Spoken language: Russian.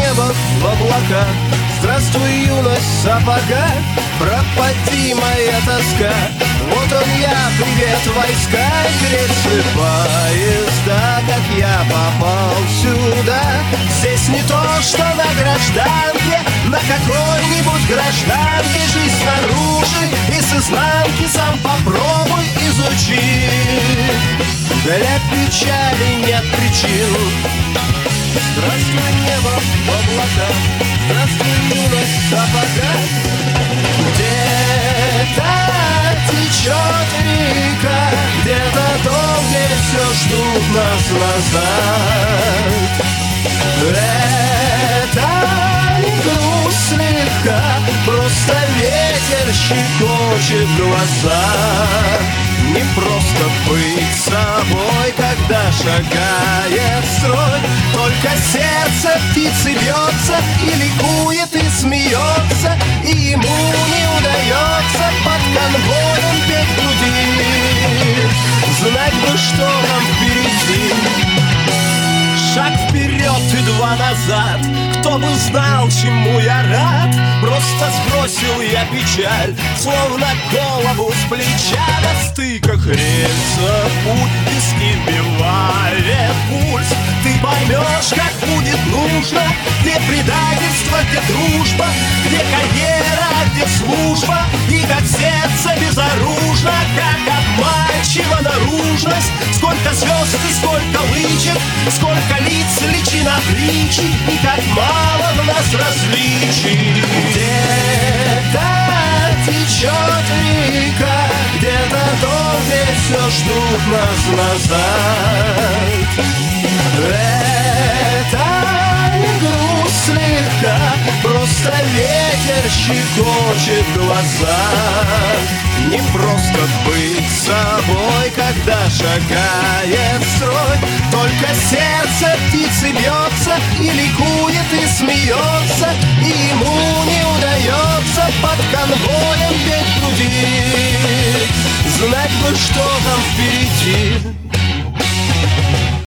небо в облаках. Здравствуй, юность, сапога, пропади моя тоска. Вот он я, привет, войска, рельсы поезда. Как я попал сюда? Здесь не то, что на гражданке, на какой-нибудь гражданке. Жизнь снаружи и с изнанки сам попробуй изучи. Для печали нет причин. Здравствуй, небо в облаках, здравствуй, юность, сапога. Где-то течет река, где-то дом, где все ждут нас назад. Это не грусть слегка, просто ветер щекочет глаза. Не просто быть собой, когда шагает строй. Только сердце птицы бьется и ликует, и смеется, и ему не удается под конвоем петь в груди. Знать бы, что нам впереди. Шаг вперед и два назад. Кто бы знал, чему я рад. Просто сбросил я печаль, словно голову с плеча. На стыках рельсов путь, виски вбивает пульс. Ты поймешь, как будет нужно, где предательство, где дружба, где карьера, где служба, и как сердце безоружно, как обманчива наружность. Сколько звезд и сколько лычек, сколько лиц, личин отличий, и как мало в нас различий. Где-то течет река, где-то дом, где все ждут нас назад. Это не грусть слегка, просто ветер щекочет глаза. Не просто быть собой, когда шагает строй. Только сердце птицы бьется и ликует, и смеется, и ему не удается под конвоем петь в груди. Знать бы, что там впереди.